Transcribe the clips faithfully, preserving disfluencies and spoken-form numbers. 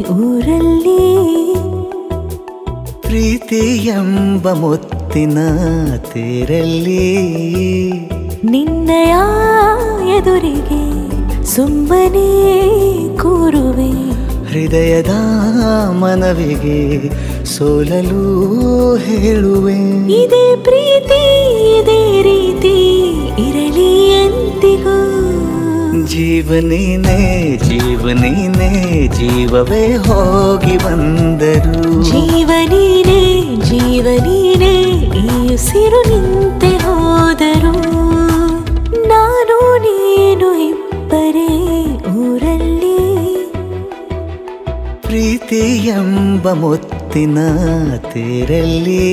ಊರಲ್ಲಿ ಪ್ರೀತಿ ಎಂಬ ಮುತ್ತಿನ ತೇರಲ್ಲಿ ನಿನ್ನಯ ಎದುರಿಗೆ ಸುಮ್ಮನೆ ಕೂರುವೆ ಹೃದಯದ ಮನವಿಗೆ ಸೋಲಲು ಹೇಳುವೆ ಇದೇ ಪ್ರೀತಿ ಇದೇ ರೀತಿ ಇರಲಿ ಎಂದಿಗೂ ಜೀವನೀನೇ ಜೀವನೀನೇ ಜೀವವೇ ಹೋಗಿ ಬಂದರು ಜೀವನೀನೇ ಜೀವನೀನೇ ಈ ಉಸಿರು ನಿಂತೆ ಹೋದರು ನಾನು ನೀನು ಇಬ್ಬರೇ ಊರಲ್ಲಿ ಪ್ರೀತಿ ಎಂಬ ಮುತ್ತಿನ ತೇರಲ್ಲಿ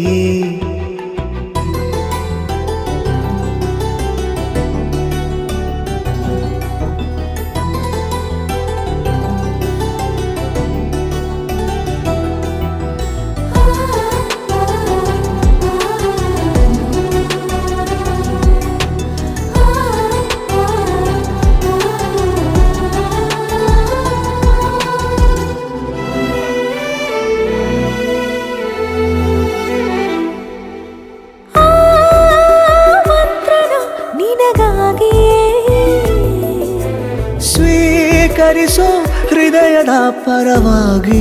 ಸ್ವೀಕರಿಸೋ ಹೃದಯದ ಪರವಾಗಿ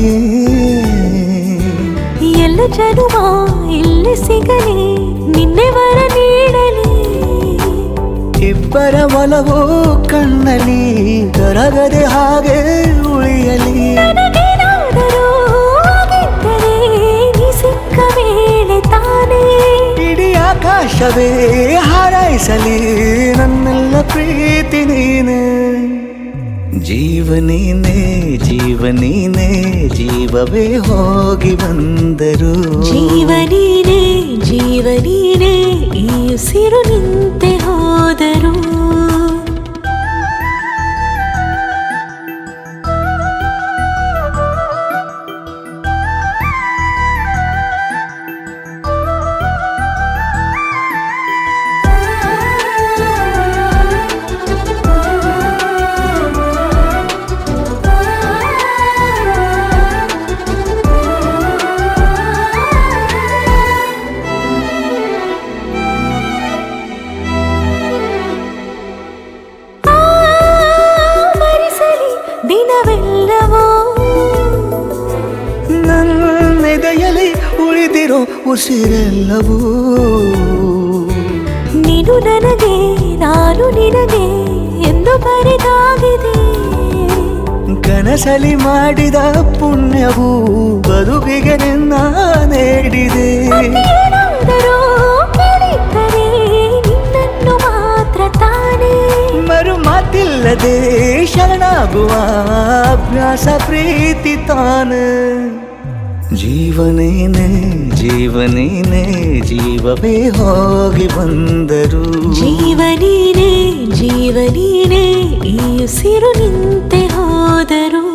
ಎಲ್ಲ ಜನುಮ ಇಲ್ಲಿ ಸಿಗಲಿ ನಿನ್ನೆ ವರ ನೀಡಲಿ ಇಬ್ಬರ ಒಲವು ಕಣ್ಣಲ್ಲಿ ಕರಗದೆ ಹಾಗೆ ಉಳಿಯಲಿ ನನಗೇನಾದರೂ ಆಗಿದ್ದರೆ ನೀ ಸಿಕ್ಕ ವೇಳೆ ತಾನೇ ಇಡೀ ಆಕಾಶವೇ ಹಾರೈಸಲಿ ನನ್ನೆಲ್ಲ ಪ್ರೀತಿ ನೀನೆ ಜೀವನೀನೇ ಜೀವನೀನೇ ಜೀವವೇ ಹೋಗಿ ಬಂದರು ಜೀವನೀನೇ ಜೀವನೀನೇ ಈ ಉಸಿರು ನಿಂತೆ ಹೋದರು ದಿನವೆಲ್ಲವೋ ನನ್ನೆದೆಯಲ್ಲಿ ಉಳಿದಿರೋ ಉಸಿರೆಲ್ಲವೂ ನೀನು ನನಗೆ ನಾನು ನಿನಗೆ ಎಂದು ಬರೆದಾಗಿದೆ ಕನಸಲಿ ಮಾಡಿದ ಪುಣ್ಯವು ಬದುಕಿಗೆ ನಿನ್ನ ನೀಡಿದೆ ಏನಾದರೂ ಕೇಳಿದ್ದರೆ ನಿನ್ನನ್ನು ಮಾತ್ರ ತಾನೇ ಮರು ಮಾತಿಲ್ಲದೆ ಶರಣಾಗುವ ಅಭ್ಯಾಸ ಪ್ರೀತಿ ತಾನೆ ಜೀವನೇನೆ ಜೀವನೇನೆ ಜೀವವೇ ಹೋಗಿ ಬಂದರು ಜೀವನೀನೇ ಜೀವನೀನೇ ಈ ಉಸಿರು ನಿಂತೆ ಹೋದರು